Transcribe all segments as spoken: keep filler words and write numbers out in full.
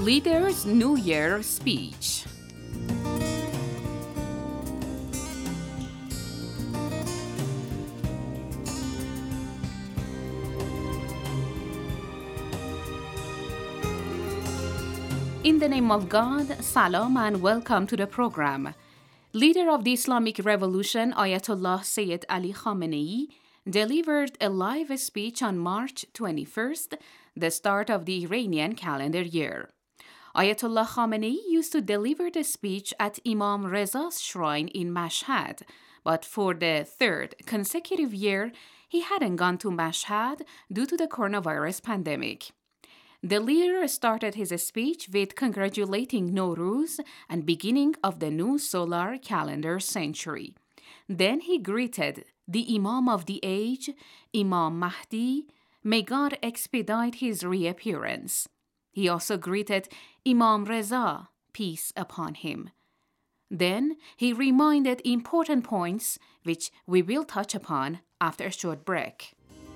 Leaders' New Year Speech. In the name of God, salam and welcome to the program. Leader of the Islamic Revolution, Ayatollah Sayyid Ali Khamenei, delivered a live speech on March twenty-first, the start of the Iranian calendar year. Ayatollah Khamenei used to deliver the speech at Imam Reza's shrine in Mashhad, but for the third consecutive year, he hadn't gone to Mashhad due to the coronavirus pandemic. The leader started his speech with congratulating Nowruz and beginning of the new solar calendar century. Then he greeted the Imam of the age, Imam Mahdi. May God expedite his reappearance. He also greeted Imam Reza, peace upon him. Then he reminded important points which we will touch upon after a short break.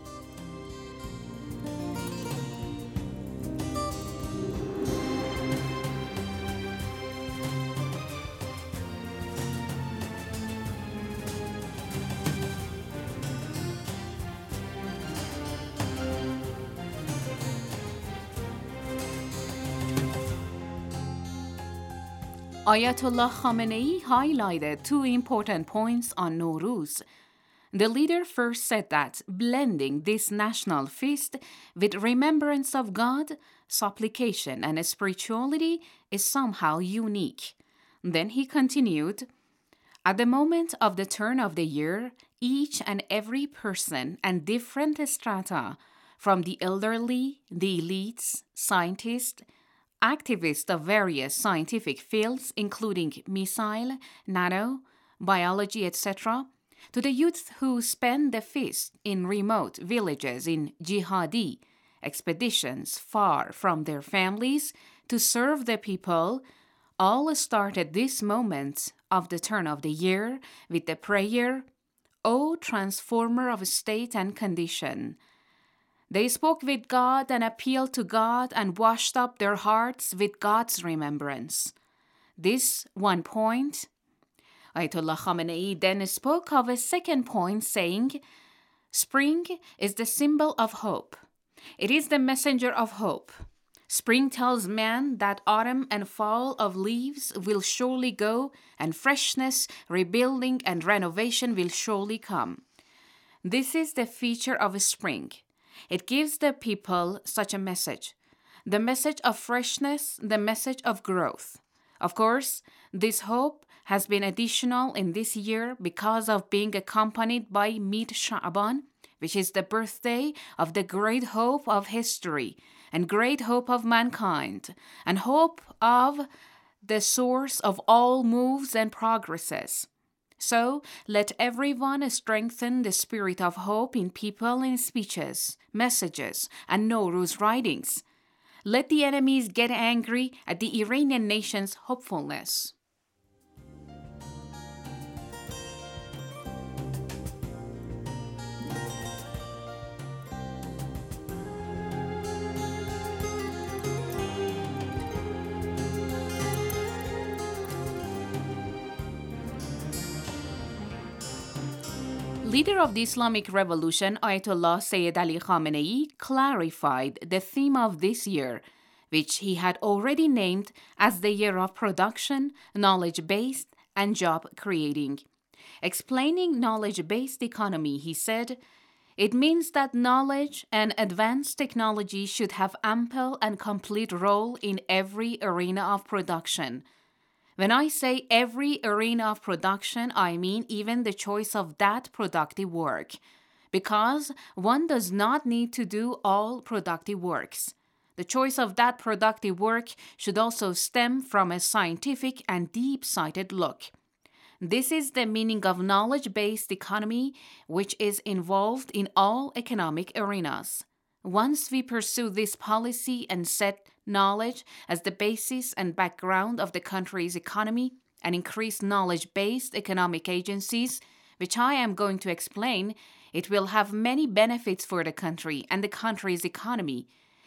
Ayatollah Khamenei highlighted two important points on Nowruz. The leader first said that blending this national feast with remembrance of God, supplication, and spirituality is somehow unique. Then he continued, at the moment of the turn of the year, each and every person and different strata, from the elderly, the elites, scientists, activists of various scientific fields, including missile, nano, biology, et cetera, to the youth who spend the feast in remote villages in jihadi expeditions far from their families to serve the people, all started this moment of the turn of the year with the prayer, O transformer of state and condition. They spoke with God and appealed to God and washed up their hearts with God's remembrance. This one point. Ayatollah Khamenei then spoke of a second point, saying, Spring is the symbol of hope. It is the messenger of hope. Spring tells man that autumn and fall of leaves will surely go, and freshness, rebuilding, and renovation will surely come. This is the feature of spring. It gives the people such a message, the message of freshness, the message of growth. Of course, this hope has been additional in this year because of being accompanied by Mid Sha'ban, which is the birthday of the great hope of history and great hope of mankind, and hope of the source of all moves and progresses. So, let everyone strengthen the spirit of hope in people in speeches, messages, and Nowruz writings. Let the enemies get angry at the Iranian nation's hopefulness. Leader of the Islamic Revolution, Ayatollah Sayyid Ali Khamenei, clarified the theme of this year, which he had already named as the year of production, knowledge-based, and job-creating. Explaining knowledge-based economy, he said, it means that knowledge and advanced technology should have ample and complete role in every arena of production. When I say every arena of production, I mean even the choice of that productive work, because one does not need to do all productive works. The choice of that productive work should also stem from a scientific and deep-sighted look. This is the meaning of knowledge-based economy, which is involved in all economic arenas. Once we pursue this policy and set knowledge as the basis and background of the country's economy and increase knowledge-based economic agencies, which I am going to explain, it will have many benefits for the country and the country's economy.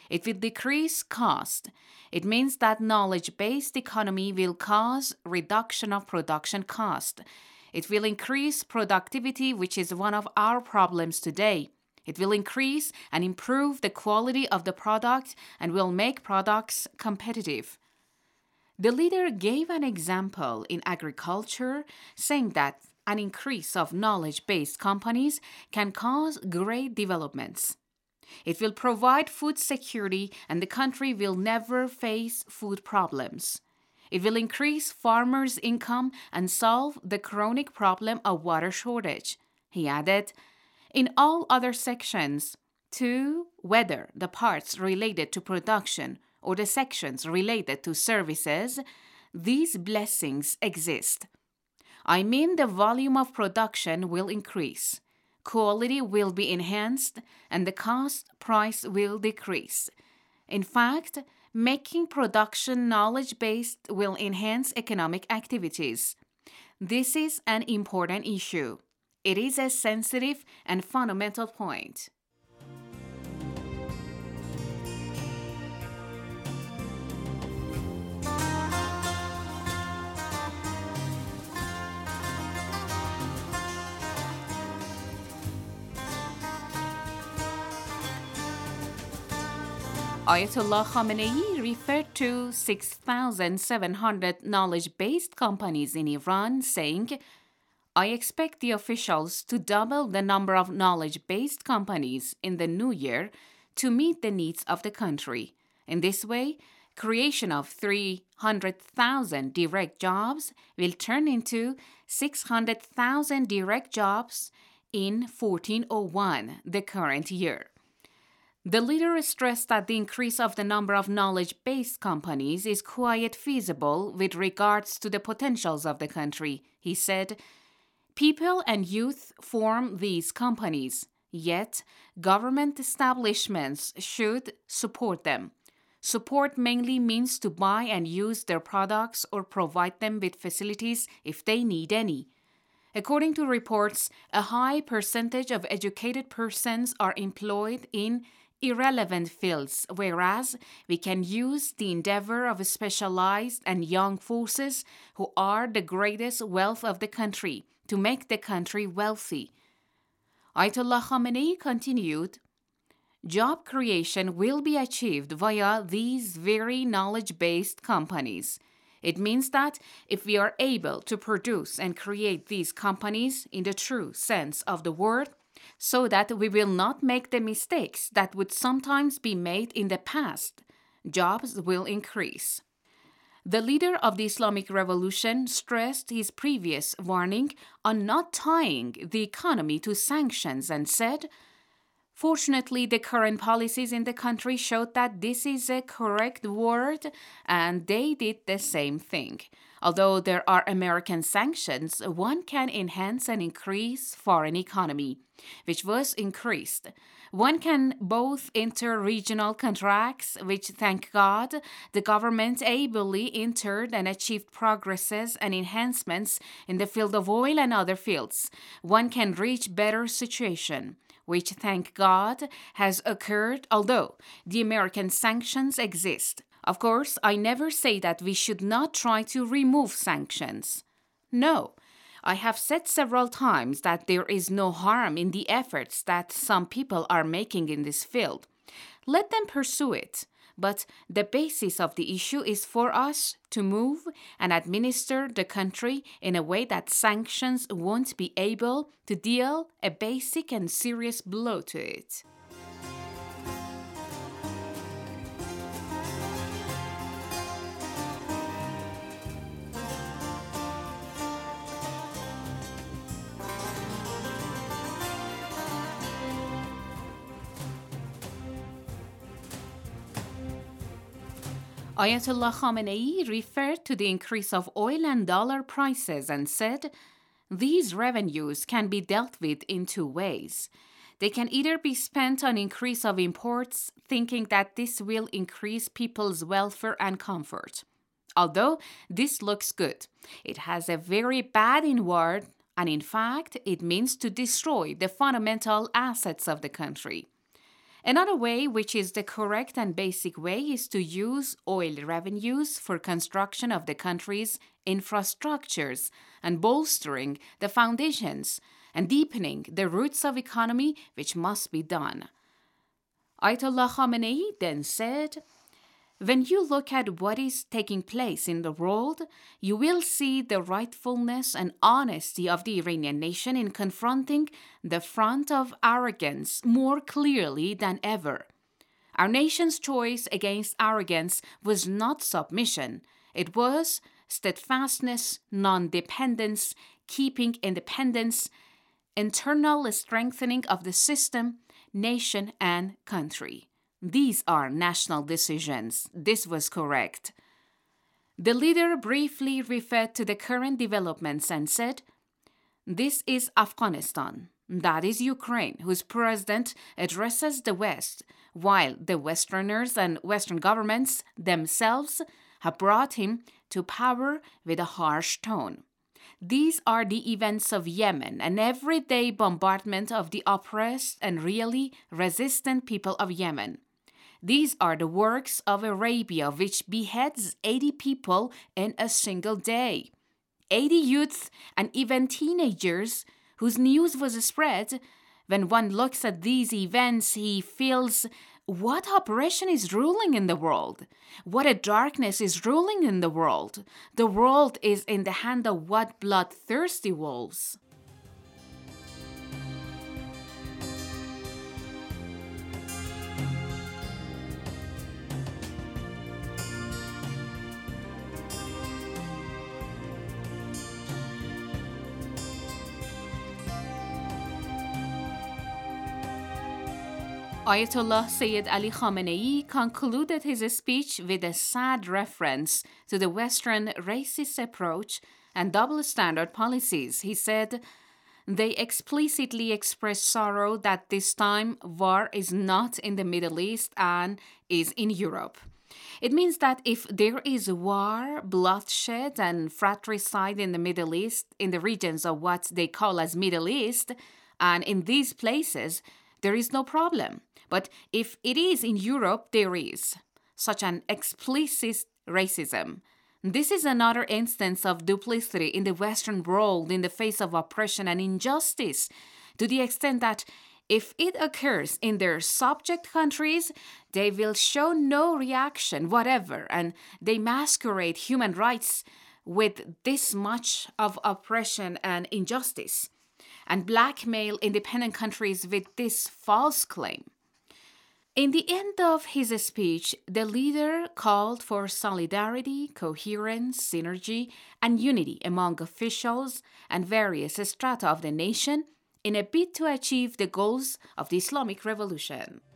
It will decrease cost. It means that knowledge-based economy will cause reduction of production cost. It will increase productivity, which is one of our problems today. It will increase and improve the quality of the product and will make products competitive. The leader gave an example in agriculture, saying that an increase of knowledge-based companies can cause great developments. It will provide food security and the country will never face food problems. It will increase farmers' income and solve the chronic problem of water shortage. He added, in all other sections, too, whether the parts related to production or the sections related to services, these blessings exist. I mean the volume of production will increase, quality will be enhanced, and the cost price will decrease. In fact, making production knowledge-based will enhance economic activities. This is an important issue. It is a sensitive and fundamental point. Ayatollah Khamenei referred to six thousand seven hundred knowledge-based companies in Iran, saying, I expect the officials to double the number of knowledge-based companies in the new year to meet the needs of the country. In this way, creation of three hundred thousand direct jobs will turn into six hundred thousand direct jobs in fourteen oh one, the current year. The leader stressed that the increase of the number of knowledge-based companies is quite feasible with regards to the potentials of the country. He said, people and youth form these companies, yet government establishments should support them. Support mainly means to buy and use their products or provide them with facilities if they need any. According to reports, a high percentage of educated persons are employed in irrelevant fields, whereas we can use the endeavor of specialized and young forces who are the greatest wealth of the country to make the country wealthy. Ayatollah Khamenei continued, job creation will be achieved via these very knowledge-based companies. It means that if we are able to produce and create these companies in the true sense of the word, so that we will not make the mistakes that would sometimes be made in the past, jobs will increase. The leader of the Islamic Revolution stressed his previous warning on not tying the economy to sanctions and said, fortunately, the current policies in the country showed that this is a correct word, and they did the same thing. Although there are American sanctions, one can enhance and increase foreign economy, which was increased. One can both enter regional contracts, which, thank God, the government ably entered and achieved progresses and enhancements in the field of oil and other fields. One can reach better situation, which, thank God, has occurred, although the American sanctions exist. Of course, I never say that we should not try to remove sanctions. No, I have said several times that there is no harm in the efforts that some people are making in this field. Let them pursue it. But the basis of the issue is for us to move and administer the country in a way that sanctions won't be able to deal a basic and serious blow to it. Ayatollah Khamenei referred to the increase of oil and dollar prices and said, these revenues can be dealt with in two ways. They can either be spent on increase of imports, thinking that this will increase people's welfare and comfort. Although this looks good, it has a very bad inward, and in fact, it means to destroy the fundamental assets of the country. Another way, which is the correct and basic way, is to use oil revenues for construction of the country's infrastructures and bolstering the foundations and deepening the roots of economy, which must be done. Ayatollah Khamenei then said, "When you look at what is taking place in the world, you will see the rightfulness and honesty of the Iranian nation in confronting the front of arrogance more clearly than ever. Our nation's choice against arrogance was not submission. It was steadfastness, non-dependence, keeping independence, internal strengthening of the system, nation, and country. These are national decisions. This was correct." The leader briefly referred to the current developments and said, "This is Afghanistan. That is Ukraine, whose president addresses the West, while the Westerners and Western governments themselves have brought him to power with a harsh tone. These are the events of Yemen, an everyday bombardment of the oppressed and really resistant people of Yemen. These are the works of Arabia, which beheads eighty people in a single day. eighty youths and even teenagers whose news was spread. When one looks at these events, he feels what oppression is ruling in the world? What a darkness is ruling in the world? The world is in the hand of what bloodthirsty wolves?" Ayatollah Sayyid Ali Khamenei concluded his speech with a sad reference to the Western racist approach and double standard policies. He said, "They explicitly express sorrow that this time war is not in the Middle East and is in Europe. It means that if there is war, bloodshed, and fratricide in the Middle East, in the regions of what they call as Middle East, and in these places, there is no problem. But if it is in Europe, there is such an explicit racism. This is another instance of duplicity in the Western world in the face of oppression and injustice, to the extent that if it occurs in their subject countries, they will show no reaction whatever, and they masquerade human rights with this much of oppression and injustice, and blackmail independent countries with this false claim." In the end of his speech, the leader called for solidarity, coherence, synergy, and unity among officials and various strata of the nation in a bid to achieve the goals of the Islamic Revolution.